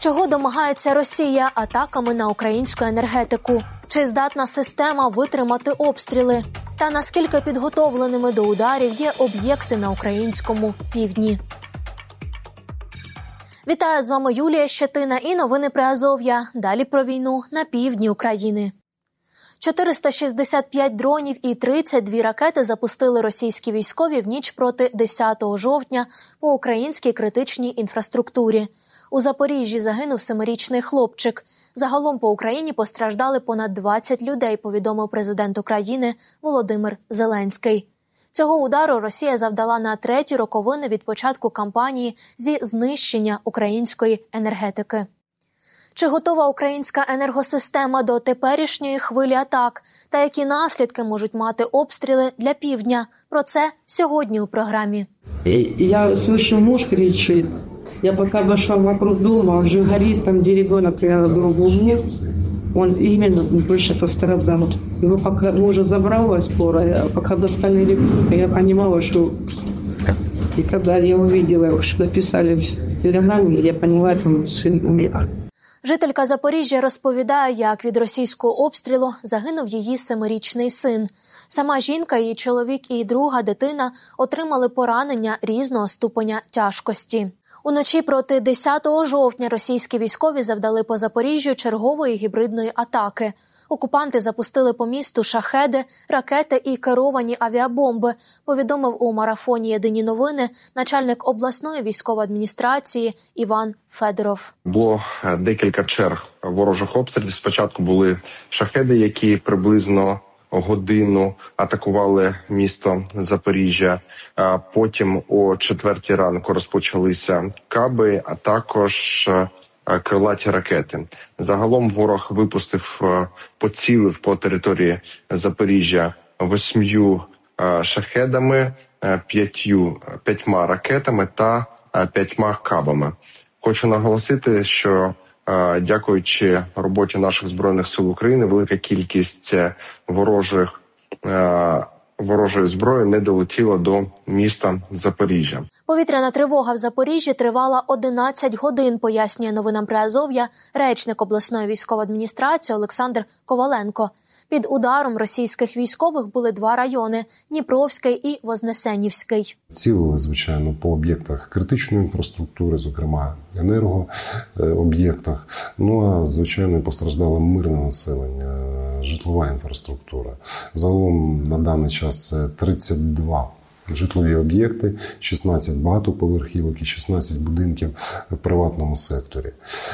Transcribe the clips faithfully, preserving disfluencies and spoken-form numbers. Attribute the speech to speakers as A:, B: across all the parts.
A: Чого домагається Росія атаками на українську енергетику? Чи здатна система витримати обстріли? Та наскільки підготовленими до ударів є об'єкти на українському півдні? Вітаю, з вами Юлія Щетина і новини Приазов'я. Далі про війну на півдні України. чотириста шістдесят п'ять дронів і тридцять дві ракети запустили російські військові в ніч проти десятого жовтня по українській критичній інфраструктурі. У Запоріжжі загинув семирічний хлопчик. Загалом по Україні постраждали понад двадцять людей, повідомив президент України Володимир Зеленський. Цього удару Росія завдала на треті роковини від початку кампанії зі знищення української енергетики. Чи готова українська енергосистема до теперішньої хвилі атак? Та які наслідки можуть мати обстріли для півдня? Про це сьогодні у програмі.
B: Я слышу, муж кричит. Я пока вошла вокруг дома, уже горит там, где ребенок, я другу нет. Он именно больше пострадал. Его пока мужа забрала скорая, а пока достали ребенка, я понимала, что... И когда я увидела, что написали перед я поняла, что сын умер.
A: Жителька Запоріжжя розповідає, як від російського обстрілу загинув її семирічний син. Сама жінка, її чоловік і друга дитина отримали поранення різного ступеня тяжкості. Уночі проти десятого жовтня російські військові завдали по Запоріжжю чергової гібридної атаки. Окупанти запустили по місту шахеди, ракети і керовані авіабомби, повідомив у марафоні «Єдині новини» начальник обласної військової адміністрації Іван Федоров.
C: Було декілька черг ворожих обстрілів. Спочатку були шахеди, які приблизно годину атакували місто Запоріжжя. Потім о четвертій ранку розпочалися каби, а також крилаті ракети. Загалом ворог випустив, поцілив по території Запоріжжя восьмью шахедами, п'ятью, п'ятьма ракетами та п'ятьма кабами. Хочу наголосити, що дякуючи роботі наших Збройних сил України, велика кількість ворожих ворожої зброї не долетіла до міста Запоріжжя.
A: Повітряна тривога в Запоріжжі тривала одинадцять годин, пояснює новинам Приазов'я речник обласної військової адміністрації Олександр Коваленко. Під ударом російських військових були два райони – Дніпровський і Вознесенівський.
D: Цілили, звичайно, по об'єктах критичної інфраструктури, зокрема енергооб'єктах. Ну, а, звичайно, постраждало мирне населення, житлова інфраструктура. Загалом на даний час це тридцять два житлові об'єкти, шістнадцять багатоповерхівок і шістнадцять будинків в приватному секторі.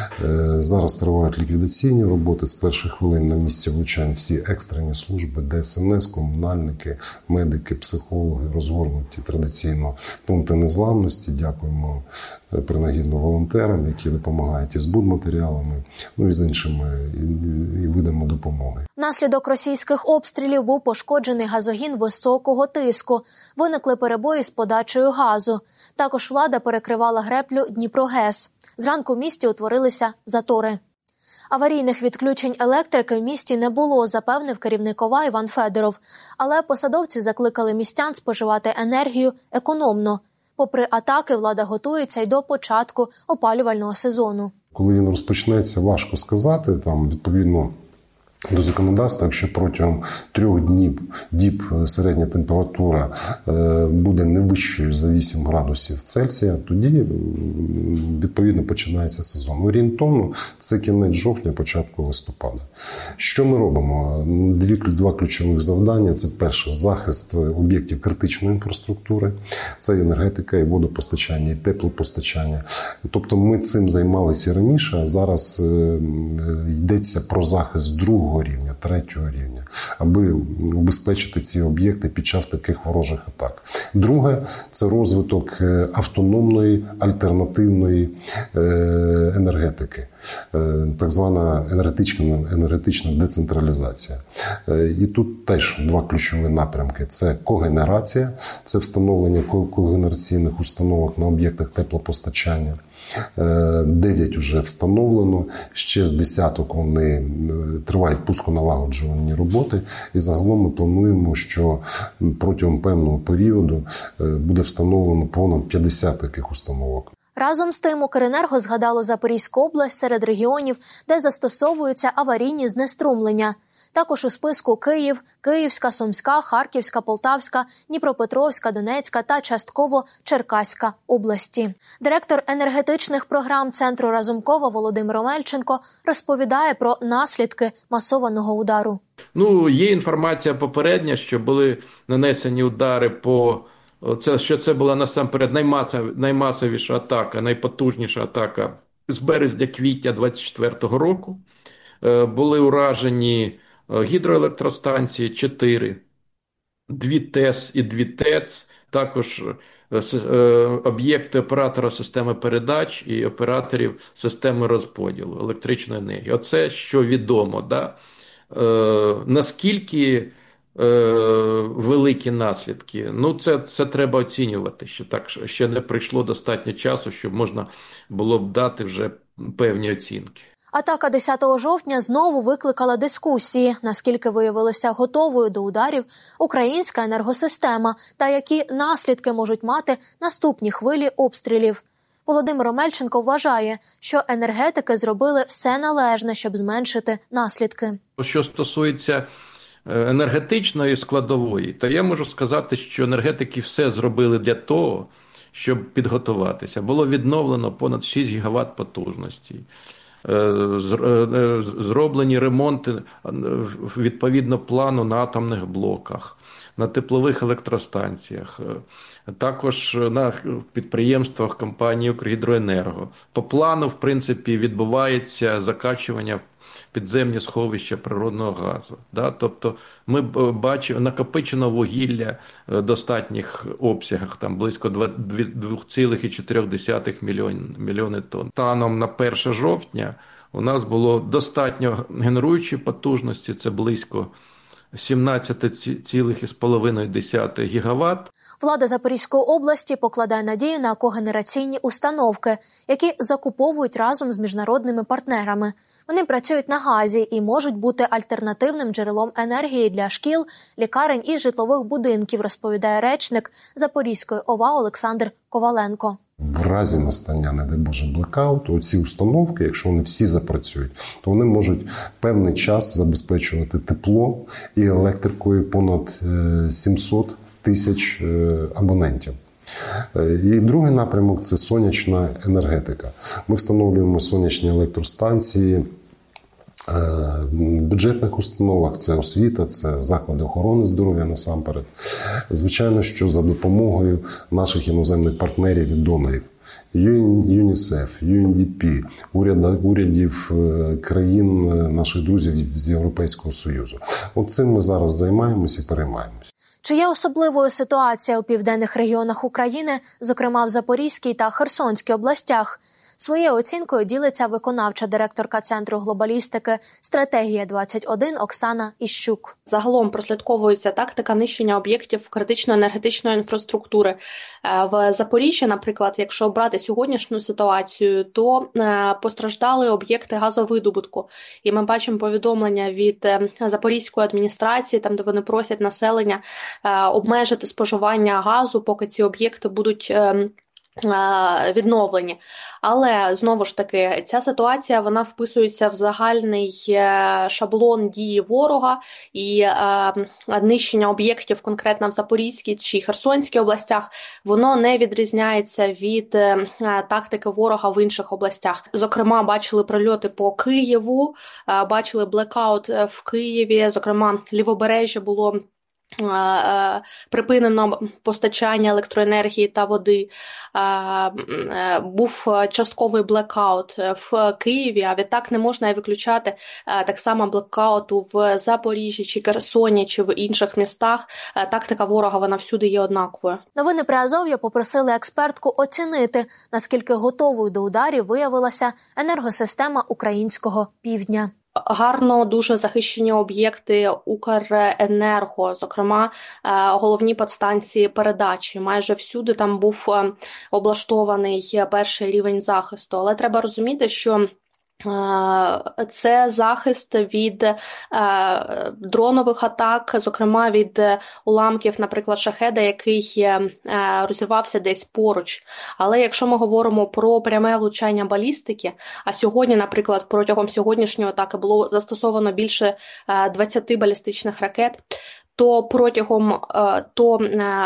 D: Зараз тривають ліквідаційні роботи. З перших хвилин на місці влучань всі екстрені служби, Де Ес Ем Ес, комунальники, медики, психологи, розгорнуті традиційно пункти незламності. Дякуємо принагідно волонтерам, які допомагають із будматеріалами, ну і з іншими і видами допомоги.
A: Внаслідок російських обстрілів був пошкоджений газогін високого тиску. Виникли перебої з подачею газу. Також влада перекривала греблю Дніпрогес. Зранку в місті утворилися затори. Аварійних відключень електрики в місті не було, запевнив керівник ОВА Іван Федоров. Але посадовці закликали містян споживати енергію економно. Попри атаки, влада готується й до початку опалювального сезону.
D: Коли він розпочнеться, важко сказати. Там, відповідно до законодавства, якщо протягом трьох днів діб середня температура буде не вищою за вісім градусів Цельсія, тоді відповідно починається сезон. Орієнтовно це кінець жовтня, початку листопада. Що ми робимо? Дві, два ключових завдання. Це перше – захист об'єктів критичної інфраструктури. Це енергетика, і водопостачання, і теплопостачання. Тобто ми цим займалися раніше, а зараз йдеться про захист другого рівня, третього рівня, аби убезпечити ці об'єкти під час таких ворожих атак. Друге – це розвиток автономної, альтернативної енергетики, так звана енергетична, енергетична децентралізація. І тут теж два ключові напрямки. Це когенерація, це встановлення когенераційних установок на об'єктах теплопостачання. Дев'ять вже встановлено, ще з десяток вони тривають пусконалагоджувальні роботи. І загалом ми плануємо, що протягом певного періоду буде встановлено понад п'ятдесят таких установок.
A: Разом з тим, Укренерго згадало Запорізьку область серед регіонів, де застосовуються аварійні знеструмлення. Також у списку Київ, Київська, Сумська, Харківська, Полтавська, Дніпропетровська, Донецька та частково Черкаська області. Директор енергетичних програм Центру Разумкова Володимир Омельченко розповідає про наслідки масованого удару.
E: Ну, є інформація попередня, що були нанесені удари по це, що це була насамперед наймасов, наймасовіша атака, найпотужніша атака з березня-квітня двадцять четвертого року. Були уражені гідроелектростанції чотири, дві ТЕС і дві ТЕЦ, також об'єкти оператора системи передач і операторів системи розподілу електричної енергії. Оце, що відомо. Да? Е, наскільки е, великі наслідки? Ну, це, це треба оцінювати, що так ще не прийшло достатньо часу, щоб можна було б дати вже певні оцінки.
A: Атака десятого жовтня знову викликала дискусії, наскільки виявилася готовою до ударів українська енергосистема та які наслідки можуть мати наступні хвилі обстрілів. Володимир Омельченко вважає, що енергетики зробили все належне, щоб зменшити наслідки.
E: Що стосується енергетичної складової, то я можу сказати, що енергетики все зробили для того, щоб підготуватися. Було відновлено понад шість гігават потужності. Зроблені ремонти відповідно плану на атомних блоках, на теплових електростанціях, також на підприємствах компанії «Укргідроенерго». По плану, в принципі, відбувається закачування підземні сховища природного газу. Да? Тобто ми бачимо накопичено вугілля в достатніх обсягах, там близько два цілих чотири десятих мільйони тонн. Станом на перше жовтня у нас було достатньо генеруючої потужності, це близько сімнадцять цілих п'ять гігават.
A: Влада Запорізької області покладає надію на когенераційні установки, які закуповують разом з міжнародними партнерами. Вони працюють на газі і можуть бути альтернативним джерелом енергії для шкіл, лікарень і житлових будинків, розповідає речник Запорізької ОВА Олександр Коваленко.
D: В разі настання, не дай Боже, блекауту, ці установки, якщо вони всі запрацюють, то вони можуть певний час забезпечувати тепло і електрикою понад сімсот тисяч абонентів. І другий напрямок – це сонячна енергетика. Ми встановлюємо сонячні електростанції в бюджетних установах, це освіта, це заклади охорони здоров'я насамперед. Звичайно, що за допомогою наших іноземних партнерів і донорів. ЮНІСЕФ, ю ен ді пі, урядів країн наших друзів з Європейського Союзу. От цим ми зараз займаємося і переймаємося.
A: Чи є особливою ситуація у південних регіонах України, зокрема в Запорізькій та Херсонській областях? Своєю оцінкою ділиться виконавча директорка Центру глобалістики «Стратегія-двадцять один» Оксана Іщук.
F: Загалом прослідковується тактика нищення об'єктів критично-енергетичної інфраструктури. В Запоріжжі, наприклад, якщо брати сьогоднішню ситуацію, то постраждали об'єкти газовидобутку. І ми бачимо повідомлення від Запорізької адміністрації, там де вони просять населення обмежити споживання газу, поки ці об'єкти будуть відновлені. Але, знову ж таки, ця ситуація, вона вписується в загальний шаблон дії ворога і е, нищення об'єктів конкретно в Запорізькій чи Херсонській областях, воно не відрізняється від е, тактики ворога в інших областях. Зокрема, бачили прильоти по Києву, е, бачили блекаут в Києві, зокрема, Лівобережжя було припинено постачання електроенергії та води, був частковий блекаут в Києві, а відтак не можна виключати так само блекауту в Запоріжжі, чи Херсоні, чи в інших містах. Тактика ворога, вона всюди є однаковою.
A: Новини Приазов'я попросили експертку оцінити, наскільки готовою до ударів виявилася енергосистема українського півдня.
F: Гарно дуже захищені об'єкти Укренерго, зокрема головні підстанції передачі. Майже всюди там був облаштований перший рівень захисту. Але треба розуміти, що Це захист від е, дронових атак, зокрема від уламків, наприклад, шахеда, який е, розірвався десь поруч. Але якщо ми говоримо про пряме влучання балістики, а сьогодні, наприклад, протягом сьогоднішньої атаки було застосовано більше е, двадцяти балістичних ракет, то протягом то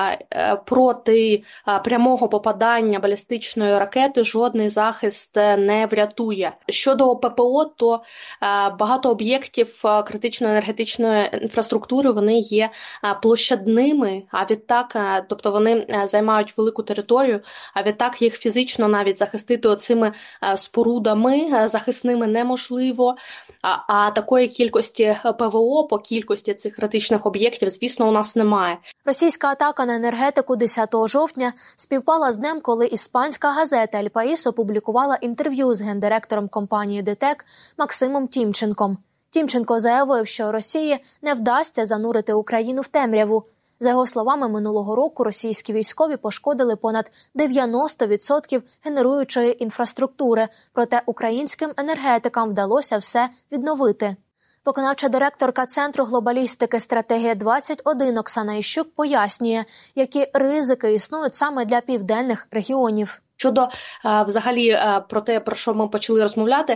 F: проти прямого попадання балістичної ракети жодний захист не врятує. Щодо ППО, то багато об'єктів критичної енергетичної інфраструктури, вони є площадними, а відтак, тобто вони займають велику територію, а відтак їх фізично навіть захистити оцими спорудами захисними неможливо. А, а такої кількості ПВО по кількості цих критичних об'єктів, звісно, у нас немає.
A: Російська атака на енергетику десятого жовтня співпала з днем, коли іспанська газета «Ель Паїс» опублікувала інтерв'ю з гендиректором компанії ДТЕК Максимом Тімченком. Тімченко заявив, що Росії не вдасться занурити Україну в темряву. За його словами, минулого року російські військові пошкодили понад дев'яносто відсотків генеруючої інфраструктури, проте українським енергетикам вдалося все відновити. Виконавча директорка Центру глобалістики «Стратегія двадцять один» Оксана Іщук пояснює, які ризики існують саме для південних регіонів.
F: Щодо взагалі про те, про що ми почали розмовляти,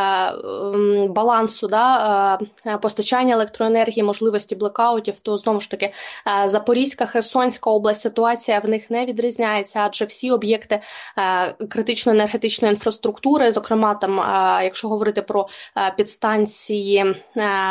F: балансу, да, постачання електроенергії, можливості блекаутів, то знову ж таки Запорізька, Херсонська область, ситуація в них не відрізняється, адже всі об'єкти критичної енергетичної інфраструктури, зокрема там, якщо говорити про підстанції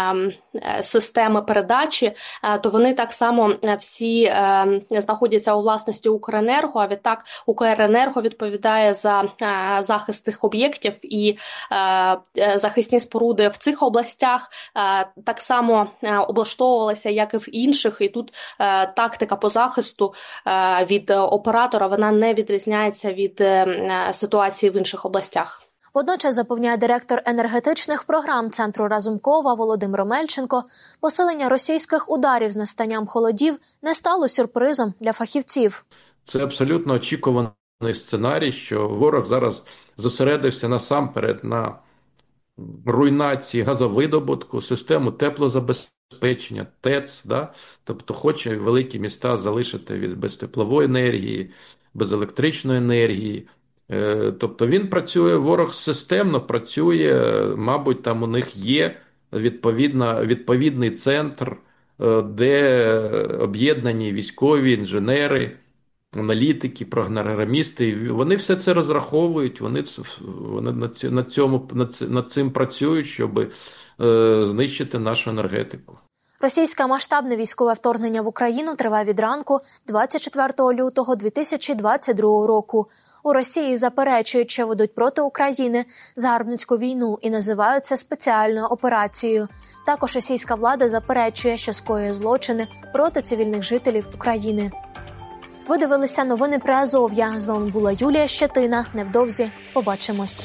F: системи передачі, то вони так само всі знаходяться у власності Укренерго, а відтак Укренерго від відповідає за е, захист цих об'єктів, і е, захисні споруди в цих областях е, так само е, облаштовувалися, як і в інших, і тут е, тактика по захисту е, від оператора, вона не відрізняється від е, ситуації в інших областях.
A: Водночас, запевняє директор енергетичних програм Центру Разумкова Володимир Омельченко, посилення російських ударів з настанням холодів не стало сюрпризом для фахівців.
E: Це абсолютно очікувано сценарій, що ворог зараз зосередився насамперед на руйнації газовидобутку, систему теплозабезпечення, ТЕЦ, да? Тобто хоче великі міста залишити від без теплової енергії, без електричної енергії. Тобто він працює, ворог системно працює, мабуть, там у них є відповідна, відповідний центр, де об'єднані військові, інженери, аналітики, програмісти, вони все це розраховують, вони, вони над, цьому, над цим працюють, щоб е, знищити нашу енергетику.
A: Російське масштабне військове вторгнення в Україну триває від ранку двадцять четвертого лютого дві тисячі двадцять другого року. У Росії заперечують, що ведуть проти України загарбницьку війну і називають це спеціальною операцією. Також російська влада заперечує, що скоює злочини проти цивільних жителів України. Ви дивилися новини Приазов'я. З вами була Юлія Щетина. Невдовзі побачимось.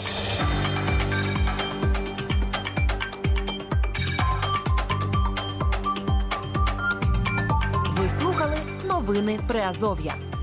G: Ви слухали новини Приазов'я.